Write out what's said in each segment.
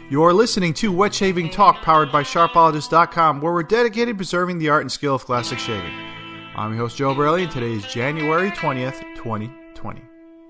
You're listening to Wet Shaving Talk, powered by Sharpologist.com, where we're dedicated to preserving the art and skill of classic shaving. I'm your host, Joe Borelli, and today is January 20th, 2020.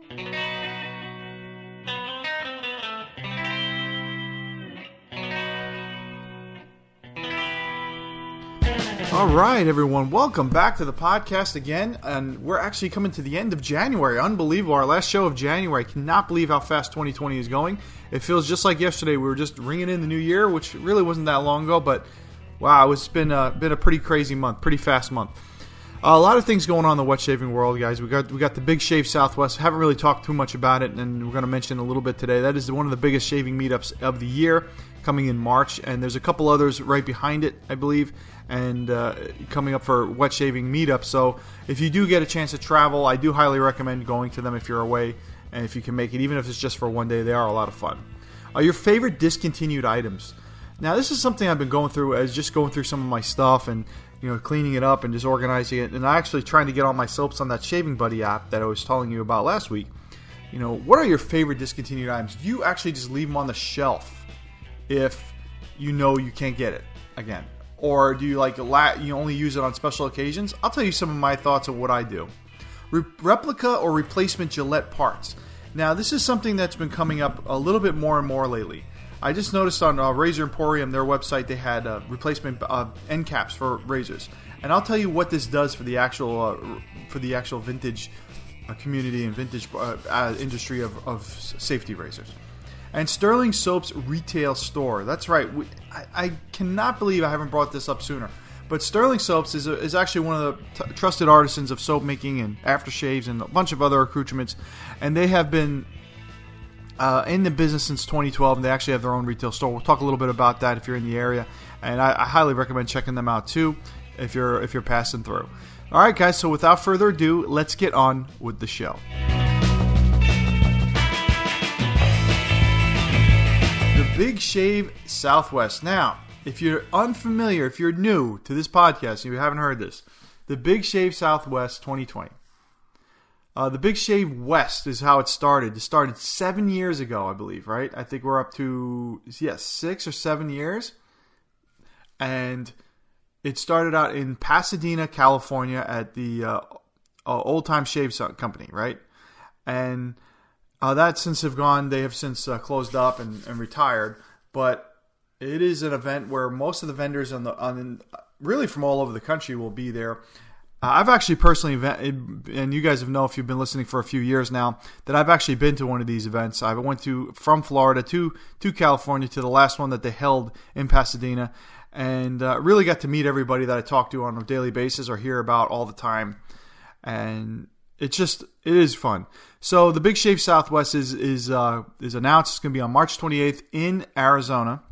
All right, everyone, welcome back to the podcast again, and we're actually coming to the end of January. Unbelievable, our last show of January. I cannot believe how fast 2020 is going. It feels just like yesterday. We were just ringing in the new year, which really wasn't that long ago, but wow, it's been a pretty crazy month, pretty fast month. A lot of things going on in the wet shaving world, guys. We got the Big Shave Southwest. Haven't really talked too much about it, and we're going to mention a little bit today. That is one of the biggest shaving meetups of the year, coming in March, and there's a couple others right behind it, I believe, and coming up for wet shaving meetups. So if you do get a chance to travel, I do highly recommend going to them if you're away, and if you can make it, even if it's just for one day. They are a lot of fun. Your favorite discontinued items. Now, this is something I've been going through as just going through some of my stuff and cleaning it up and just organizing it, and actually trying to get all my soaps on that Shaving Buddy app that I was telling you about last week. What are your favorite discontinued items? Do you actually just leave them on the shelf if you can't get it again? Or do you you only use it on special occasions? I'll tell you some of my thoughts of what I do. Replica or replacement Gillette parts. Now, this is something that's been coming up a little bit more and more lately. I just noticed on Razor Emporium, their website, they had replacement end caps for razors, and I'll tell you what this does for the actual vintage community and vintage industry of safety razors. And Sterling Soap's retail store. That's right. I cannot believe I haven't brought this up sooner. But Sterling Soaps is actually one of the trusted artisans of soap making and aftershaves and a bunch of other accoutrements, and they have been in the business since 2012, and they actually have their own retail store. We'll talk a little bit about that if you're in the area, and I highly recommend checking them out too if you're passing through. All right, guys. So without further ado, let's get on with the show. The Big Shave Southwest. Now, if you're unfamiliar, if you're new to this podcast and you haven't heard this, the Big Shave Southwest 2020. The Big Shave West is how it started. It started 7 years ago, I believe, right? I think we're up to 6 or 7 years. And it started out in Pasadena, California at the Old Time Shave Company, right? And they have since closed up and retired. But it is an event where most of the vendors really from all over the country will be there. I've actually personally, and you guys have known if you've been listening for a few years now, that I've actually been to one of these events. I went from Florida to California to the last one that they held in Pasadena, and really got to meet everybody that I talk to on a daily basis or hear about all the time. And it is fun. So the Big Shave Southwest is announced. It's going to be on March 28th in Arizona.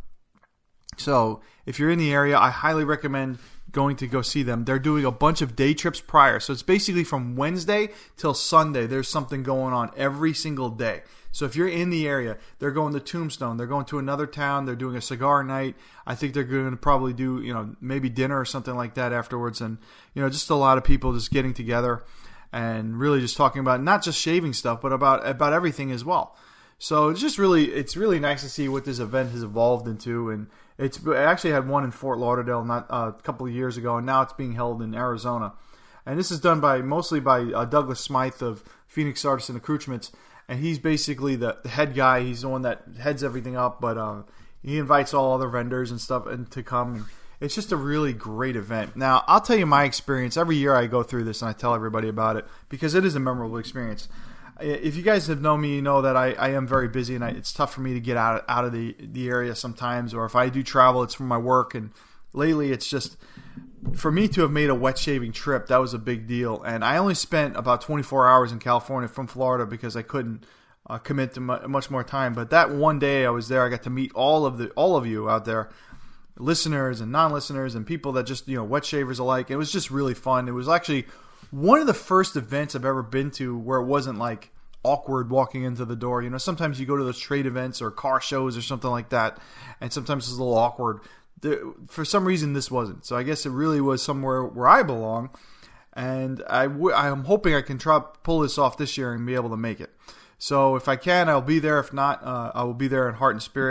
So if you're in the area, I highly recommend going to go see them. They're doing a bunch of day trips prior. So it's basically from Wednesday till Sunday. There's something going on every single day. So if you're in the area, they're going to Tombstone. They're going to another town. They're doing a cigar night. I think they're going to probably do, maybe dinner or something like that afterwards. And, just a lot of people just getting together and really just talking about not just shaving stuff, but about everything as well. So it's really nice to see what this event has evolved into. And I actually had one in Fort Lauderdale not a couple of years ago, and now it's being held in Arizona. And this is done mostly by Douglas Smythe of Phoenix Artisan Accoutrements, and he's basically the head guy. He's the one that heads everything up, but he invites all other vendors and stuff to come. It's just a really great event. Now, I'll tell you my experience. Every year I go through this and I tell everybody about it because it is a memorable experience. If you guys have known me, you know that I am very busy, and it's tough for me to get out of the area sometimes. Or if I do travel, it's for my work. And lately, it's just for me to have made a wet shaving trip. That was a big deal. And I only spent about 24 hours in California from Florida because I couldn't commit to much more time. But that one day I was there, I got to meet all of you out there, listeners and non-listeners, and people that just wet shavers alike. It was just really fun. It was actually one of the first events I've ever been to where it wasn't like awkward walking into the door. Sometimes you go to those trade events or car shows or something like that, and sometimes it's a little awkward. For some reason, this wasn't. So I guess it really was somewhere where I belong, and I'm hoping I can pull this off this year and be able to make it. So if I can, I'll be there. If not, I will be there in heart and spirit.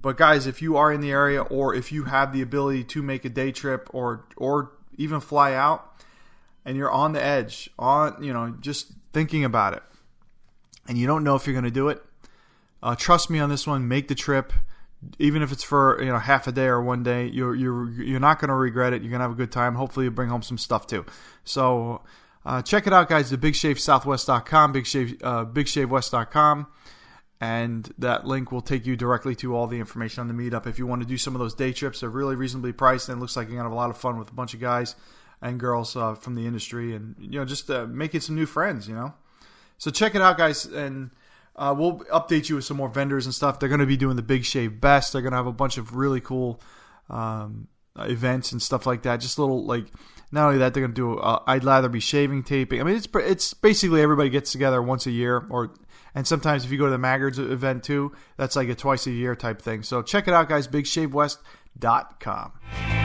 But guys, if you are in the area, or if you have the ability to make a day trip, or even fly out, and you're on the edge, just thinking about it, and you don't know if you're going to do it, trust me on this one. Make the trip, even if it's for half a day or one day. You're not going to regret it. You're going to have a good time. Hopefully, you bring home some stuff too. So check it out, guys. The BigShaveSouthwest.com, BigShaveWest.com. And that link will take you directly to all the information on the meetup. If you want to do some of those day trips, they're really reasonably priced, and it looks like you're going to have a lot of fun with a bunch of guys and girls from the industry, and just making some new friends. So check it out, guys, and we'll update you with some more vendors and stuff. They're going to be doing the Big Shave Best. They're going to have a bunch of really cool events and stuff like that. Just little, not only that, they're going to do I'd Lather Be Shaving taping. I mean, it's basically everybody gets together once a year, and sometimes if you go to the Maggards event too, that's like a twice a year type thing. So check it out, guys, BigShaveWest.com.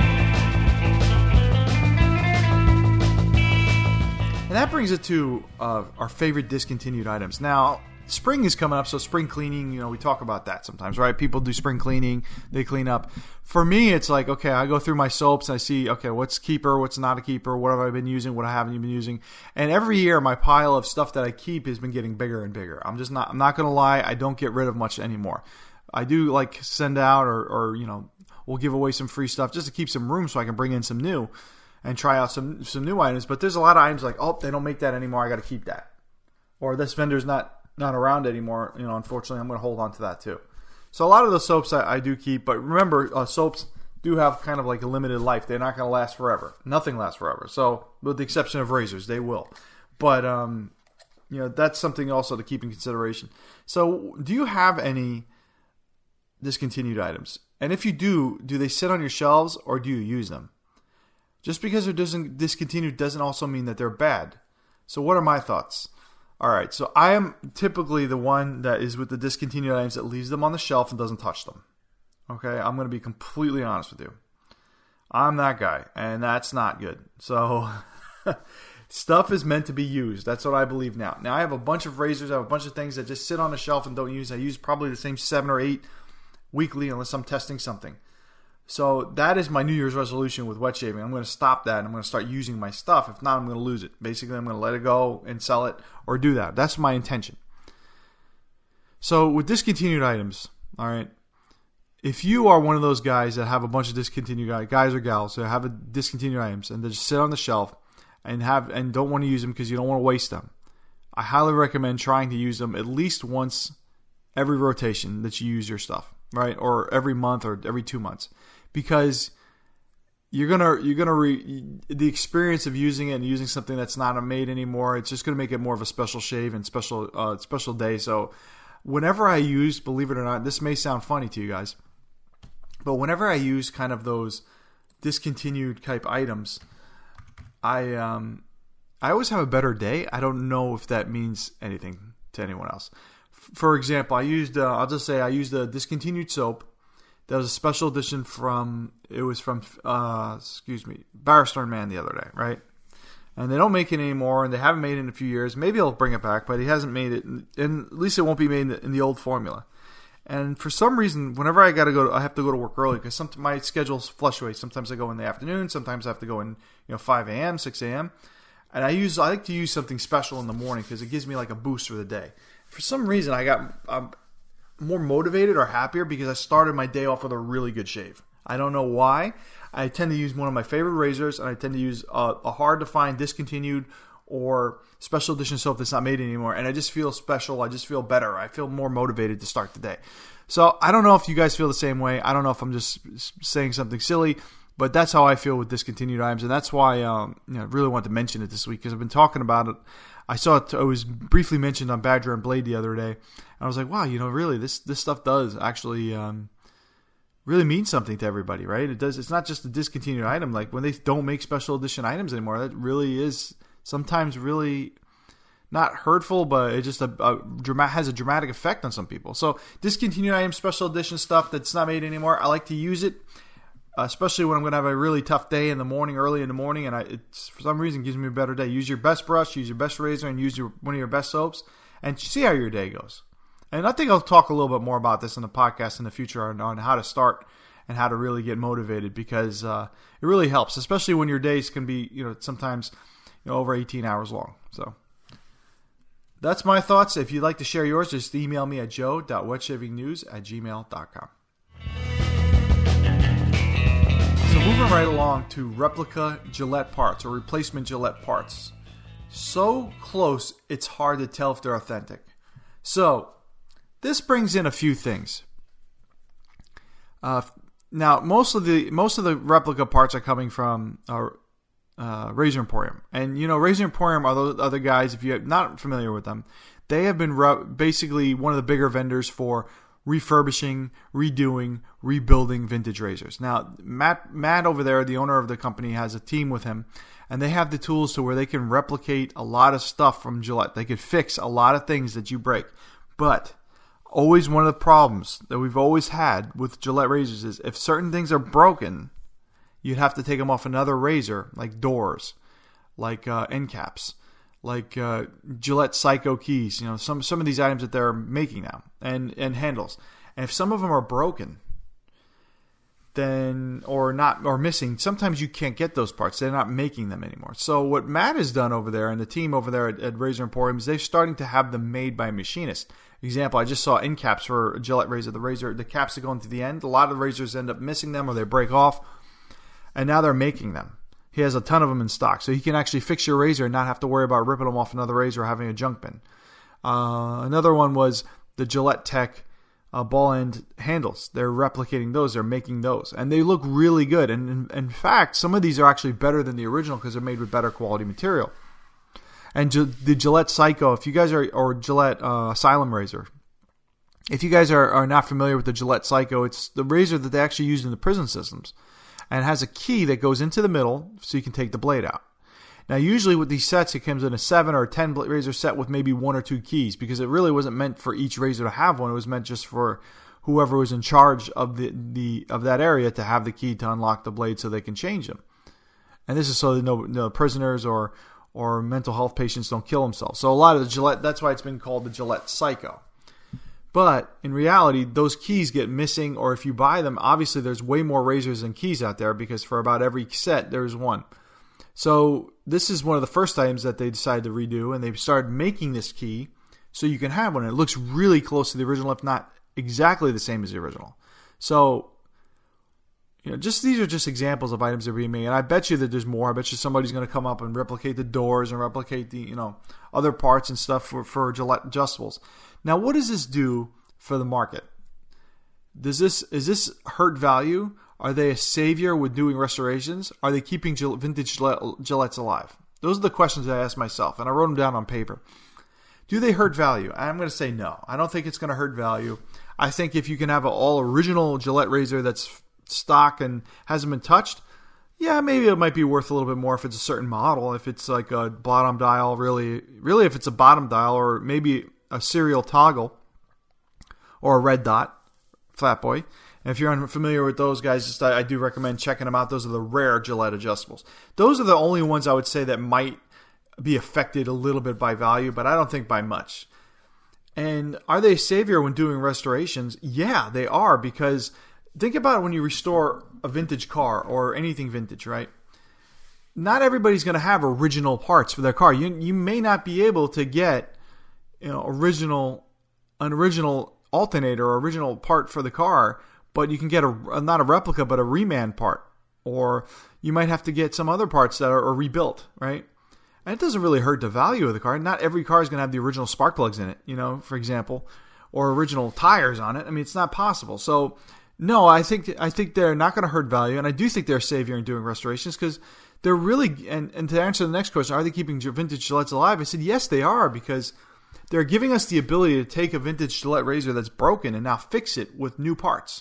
And that brings it to our favorite discontinued items. Now, spring is coming up, so spring cleaning, we talk about that sometimes, right? People do spring cleaning, they clean up. For me, it's like, okay, I go through my soaps, and I see, okay, what's keeper, what's not a keeper, what have I been using, what I haven't been using. And every year, my pile of stuff that I keep has been getting bigger and bigger. I'm not going to lie, I don't get rid of much anymore. I do send out or we'll give away some free stuff just to keep some room so I can bring in some new and try out some new items. But there's a lot of items like, oh, they don't make that anymore, I got to keep that. Or this vendor's not around anymore, unfortunately, I'm going to hold on to that too. So a lot of the soaps I do keep, but remember, soaps do have kind of like a limited life. They're not going to last forever. Nothing lasts forever. So with the exception of razors, they will. But, that's something also to keep in consideration. So do you have any discontinued items? And if you do they sit on your shelves, or do you use them? Just because they're discontinued doesn't also mean that they're bad. So what are my thoughts? All right, so I am typically the one that is with the discontinued items that leaves them on the shelf and doesn't touch them. Okay, I'm going to be completely honest with you. I'm that guy, and that's not good. So stuff is meant to be used. That's what I believe now. Now, I have a bunch of razors. I have a bunch of things that just sit on the shelf and don't use. I use probably the same 7 or 8 weekly unless I'm testing something. So that is my New Year's resolution with wet shaving. I'm going to stop that, and I'm going to start using my stuff. If not, I'm going to lose it. Basically, I'm going to let it go and sell it or do that. That's my intention. So with discontinued items, all right, if you are one of those guys that have a bunch of discontinued guys or gals that have a discontinued items and they just sit on the shelf and don't want to use them because you don't want to waste them, I highly recommend trying to use them at least once every rotation that you use your stuff, right? Or every month or every 2 months. Because the experience of using it and using something that's not made anymore, it's just going to make it more of a special shave and special day. So whenever I use, believe it or not, this may sound funny to you guys, but whenever I use kind of those discontinued type items, I always have a better day. I don't know if that means anything to anyone else. For example, I used a discontinued soap. That was a special edition from Bear Stearns Man the other day, right? And they don't make it anymore, and they haven't made it in a few years. Maybe they'll bring it back, but he hasn't made it, and at least it won't be made in the old formula. And for some reason, whenever I have to go to work early because my schedules fluctuate. Sometimes I go in the afternoon, sometimes I have to go in 5 a.m., 6 a.m. And I like to use something special in the morning because it gives me like a boost for the day. For some reason, I got more motivated or happier because I started my day off with a really good shave. I don't know why. I tend to use one of my favorite razors, and I tend to use a hard-to-find discontinued or special edition soap that's not made anymore, and I just feel special. I just feel better. I feel more motivated to start the day. So I don't know if you guys feel the same way. I don't know if I'm just saying something silly, but that's how I feel with discontinued items, and that's why I really wanted to mention it this week because I've been talking about it. I saw it was briefly mentioned on Badger and Blade the other day, and I was like, wow, really, this stuff does actually really mean something to everybody, right? It does. It's not just a discontinued item. Like when they don't make special edition items anymore, that really is sometimes really not hurtful, but it just has a dramatic effect on some people. So discontinued item, special edition stuff that's not made anymore, I like to use it. Especially when I'm going to have a really tough day in the morning, early in the morning, and it for some reason gives me a better day. Use your best brush, use your best razor, and use one of your best soaps, and see how your day goes. And I think I'll talk a little bit more about this in the podcast in the future on how to start and how to really get motivated, because it really helps, especially when your days can be, sometimes over 18 hours long. So that's my thoughts. If you'd like to share yours, just email me at joe.wetshavingnews@gmail.com. So moving right along to replica Gillette parts or replacement Gillette parts. So close, it's hard to tell if they're authentic. So this brings in a few things. Now, most of the replica parts are coming from Razor Emporium, and Razor Emporium are those other guys. If you're not familiar with them, they have been basically one of the bigger vendors for refurbishing, redoing, rebuilding vintage razors. Now, Matt over there, the owner of the company, has a team with him, and they have the tools to where they can replicate a lot of stuff from Gillette. They could fix a lot of things that you break. But always one of the problems that we've always had with Gillette razors is if certain things are broken, you'd have to take them off another razor, like doors, like end caps, like Gillette Psycho keys, some of these items that they're making now, and handles. And if some of them are broken, then or missing, sometimes you can't get those parts. They're not making them anymore. So what Matt has done over there and the team over there at Razor Emporium is they're starting to have them made by a machinist. Example, I just saw end caps for a Gillette razor. The caps that go into the end, a lot of razors end up missing them or they break off, and now they're making them. He has a ton of them in stock, so he can actually fix your razor and not have to worry about ripping them off another razor or having a junk bin. Another one was the Gillette Tech ball end handles. They're replicating those. They're making those, and they look really good. And in fact, some of these are actually better than the original because they're made with better quality material. And the Gillette Psycho, if you guys are, or Gillette Asylum razor, if you guys are not familiar with the Gillette Psycho, it's the razor that they actually use in the prison systems, and it has a key that goes into the middle so you can take the blade out. Now, usually with these sets, it comes in a 7 or 10 razor set with maybe 1 or 2 keys, because it really wasn't meant for each razor to have one. It was meant just for whoever was in charge of of that area to have the key to unlock the blade so they can change them. And this is so that no prisoners or mental health patients don't kill themselves. So a lot of the Gillette, that's why it's been called the Gillette Psycho. But in reality, those keys get missing, or if you buy them, obviously there's way more razors than keys out there, because for about every set, there's one. So this is one of the first items that they decided to redo, and they started making this key so you can have one. It looks really close to the original, if not exactly the same as the original. So these are just examples of items that are being made, and I bet you that there's more. I bet you somebody's going to come up and replicate the doors and replicate the other parts and stuff for Gillette adjustables. Now, what does this do for the market? Is this hurt value? Are they a savior with doing restorations? Are they keeping vintage Gillettes alive? Those are the questions I asked myself, and I wrote them down on paper. Do they hurt value? I'm going to say no. I don't think it's going to hurt value. I think if you can have an all original Gillette razor that's stock and hasn't been touched, yeah, maybe it might be worth a little bit more if it's a certain model. If it's like a bottom dial, really if it's a bottom dial, or maybe a serial toggle or a red dot Flatboy. And if you're unfamiliar with those guys, I do recommend checking them out. Those are the rare Gillette adjustables. Those are the only ones I would say that might be affected a little bit by value, but I don't think by much. And are they a savior when doing restorations? Yeah, they are, because think about it when you restore a vintage car or anything vintage, right? Not everybody's going to have original parts for their car. You may not be able to get an original alternator or original part for the car, but you can get not a replica, but a reman part. Or you might have to get some other parts that are rebuilt, right? And it doesn't really hurt the value of the car. Not every car is going to have the original spark plugs in it, for example, or original tires on it. I mean, it's not possible. So no, I think they're not going to hurt value, and I do think they're a savior in doing restorations, because they're really, and to answer the next question, are they keeping vintage Gillettes alive? I said yes, they are, because they're giving us the ability to take a vintage Gillette razor that's broken and now fix it with new parts.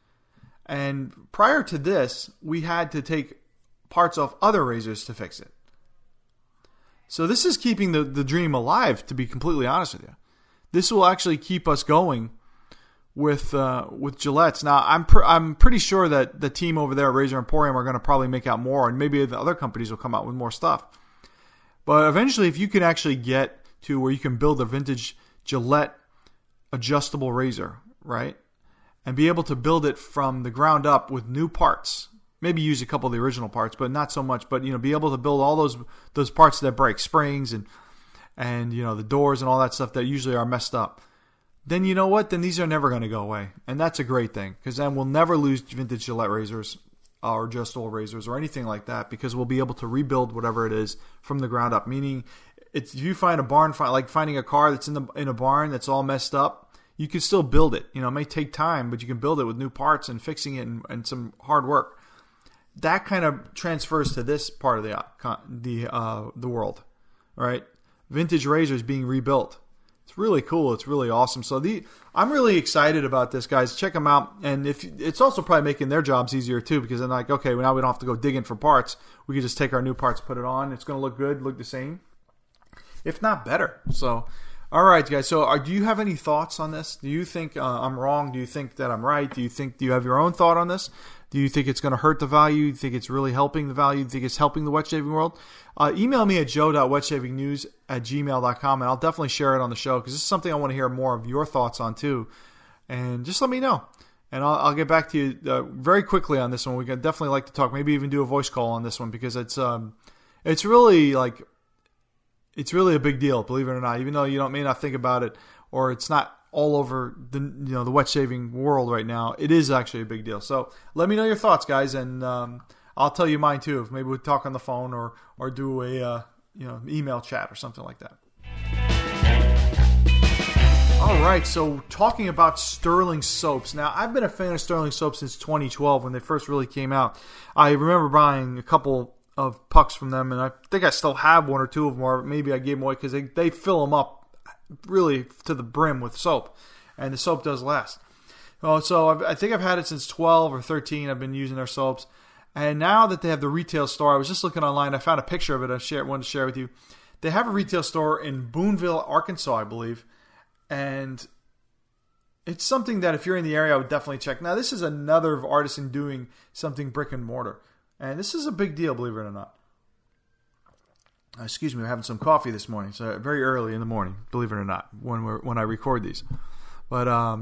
And prior to this, we had to take parts off other razors to fix it. So this is keeping the dream alive, to be completely honest with you. This will actually keep us going with Gillettes. Now, I'm pretty sure that the team over there at Razor Emporium are going to probably make out more, and maybe the other companies will come out with more stuff. But eventually, if you can actually get to where you can build a vintage Gillette adjustable razor, right? And be able to build it from the ground up with new parts. Maybe use a couple of the original parts, but not so much. But be able to build all those parts that break, springs and the doors and all that stuff that usually are messed up. Then you know what? Then these are never going to go away, and that's a great thing, because then we'll never lose vintage Gillette razors or adjustable razors or anything like that, because we'll be able to rebuild whatever it is from the ground up. Meaning, if you find a barn, like finding a car that's in a barn that's all messed up, you can still build it. It may take time, but you can build it with new parts and fixing it and some hard work. That kind of transfers to this part of the world, right? Vintage razors being rebuilt. It's really cool. It's really awesome. So I'm really excited about this, guys. Check them out. And it's also probably making their jobs easier too, because they're like, okay, well, now we don't have to go digging for parts. We can just take our new parts, put it on. It's going to look good, look the same, if not better. So, all right, guys. So, do you have any thoughts on this? Do you think I'm wrong? Do you think that I'm right? Do you have your own thought on this? Do you think it's going to hurt the value? Do you think it's really helping the value? Do you think it's helping the wet shaving world? Email me at joe.wetshavingnews@gmail.com, and I'll definitely share it on the show, because this is something I want to hear more of your thoughts on too. And just let me know. And I'll get back to you very quickly on this one. We can definitely like to talk, maybe even do a voice call on this one, because it's really a big deal, believe it or not. Even though you may not think about it, or it's not all over the wet shaving world right now, it is actually a big deal. So let me know your thoughts, guys, and I'll tell you mine too. If maybe we'll talk on the phone or do a email chat or something like that. All right, so talking about Sterling soaps. Now, I've been a fan of Sterling soaps since 2012 when they first really came out. I remember buying a couple of pucks from them, and I think I still have one or two of them, or maybe I gave them away, because they fill them up really to the brim with soap, and the soap does last. So I think I've had it since 12 or 13. I've been using their soaps, and now that they have the retail store, I was just looking online. I found a picture of it. I wanted to share with you. They have a retail store in Boonville, Arkansas, I believe, and it's something that if you're in the area, I would definitely check. Now, this is another artisan doing something brick and mortar, and this is a big deal, believe it or not. Excuse me, we're having some coffee this morning. So very early in the morning, believe it or not, when I record these. But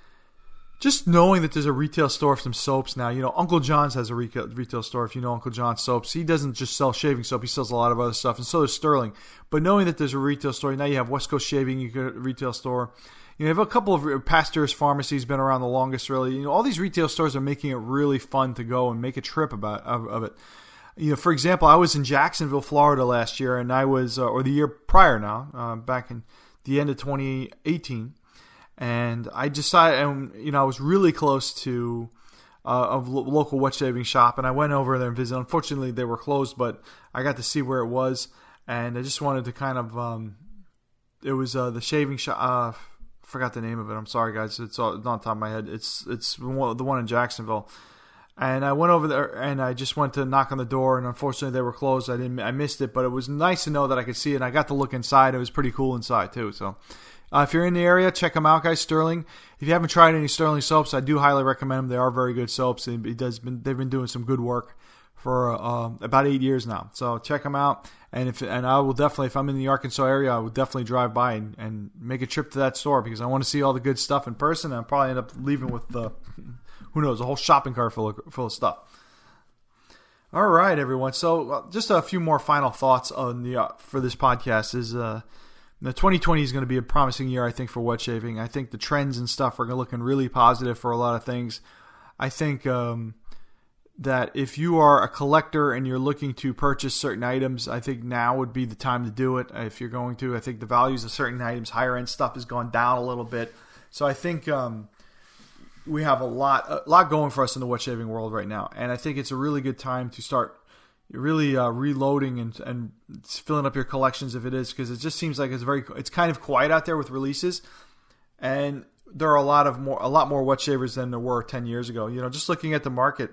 just knowing that there's a retail store for some soaps now. Uncle John's has a retail store. If you know Uncle John's soaps, he doesn't just sell shaving soap. He sells a lot of other stuff, and so does Sterling. But knowing that there's a retail store, now you have West Coast Shaving, you get a retail store. You have a couple of Pastor's Pharmacies, been around the longest, really. All these retail stores are making it really fun to go and make a trip of it. For example, I was in Jacksonville, Florida last year, and I was, or the year prior now, back in the end of 2018, and I decided, and I was really close to a local wet shaving shop, and I went over there and visited. Unfortunately, they were closed, but I got to see where it was, and I just wanted to kind of, it was the shaving shop. Forgot the name of it. I'm sorry, guys. It's not on top of my head. It's the one in Jacksonville. And I went over there, and I just went to knock on the door, and unfortunately they were closed. I missed it, but it was nice to know that I could see it, and I got to look inside. It was pretty cool inside too. So, if you're in the area, check them out, guys. Sterling. If you haven't tried any Sterling soaps, I do highly recommend them. They are very good soaps. They've been doing some good work for about 8 years now. So check them out. And I will definitely, if I'm in the Arkansas area, I will definitely drive by and make a trip to that store, because I want to see all the good stuff in person. And I'll probably end up leaving with who knows, a whole shopping cart full of stuff. All right, everyone. So just a few more final thoughts on for this podcast is 2020 is going to be a promising year, I think, for wet shaving. I think the trends and stuff are looking really positive for a lot of things. I think that if you are a collector and you're looking to purchase certain items, I think now would be the time to do it. If you're going to, I think the values of certain items, higher end stuff, has gone down a little bit. So I think we have a lot going for us in the wet shaving world right now, and I think it's a really good time to start really reloading and filling up your collections if it is, because it just seems like it's kind of quiet out there with releases, and there are a lot more wet shavers than there were 10 years ago. Just looking at the market,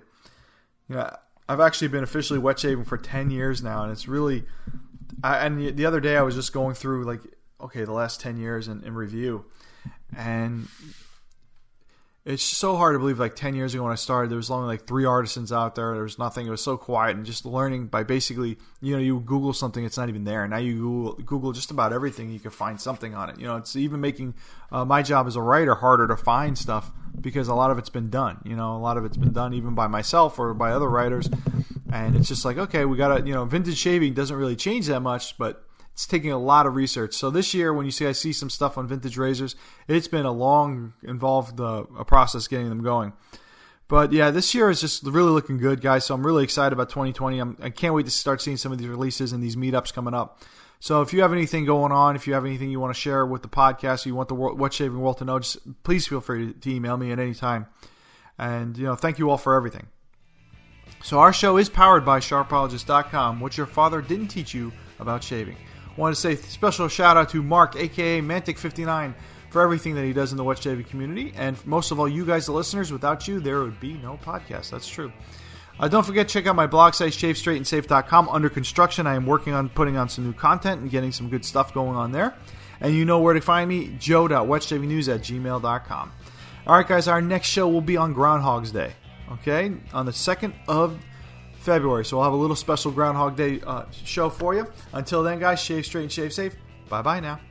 I've actually been officially wet shaving for 10 years now, and it's really. And the other day I was just going through the last 10 years in review, and It's so hard to believe. Like 10 years ago when I started, there was only like 3 artisans out there. There was nothing. It was so quiet, and just learning by basically, you Google something, it's not even there. Now you Google just about everything, you can find something on it. It's even making my job as a writer harder to find stuff because a lot of it's been done. A lot of it's been done even by myself or by other writers, and it's just like, okay, we gotta, vintage shaving doesn't really change that much, but it's taking a lot of research. So this year, when I see some stuff on vintage razors, it's been a long, involved a process getting them going. But yeah, this year is just really looking good, guys. So I'm really excited about 2020. I can't wait to start seeing some of these releases and these meetups coming up. So if you have anything going on, if you have anything you want to share with the podcast, or you want the Wet Shaving World to know, just please feel free to email me at any time. And thank you all for everything. So our show is powered by Sharpologist.com, what your father didn't teach you about shaving. I want to say special shout out to Mark, aka Mantic59, for everything that he does in the wet shaving community. And most of all, you guys, the listeners, without you, there would be no podcast. That's true. Don't forget to check out my blog site, shavestraightandsafe.com. Under construction, I am working on putting on some new content and getting some good stuff going on there. And you know where to find me, joe.wetshavingnews@gmail.com. All right, guys, our next show will be on Groundhog's Day, okay, on the 2nd of February. So we'll have a little special Groundhog Day show for you. Until then, guys, shave straight and shave safe. Bye-bye now.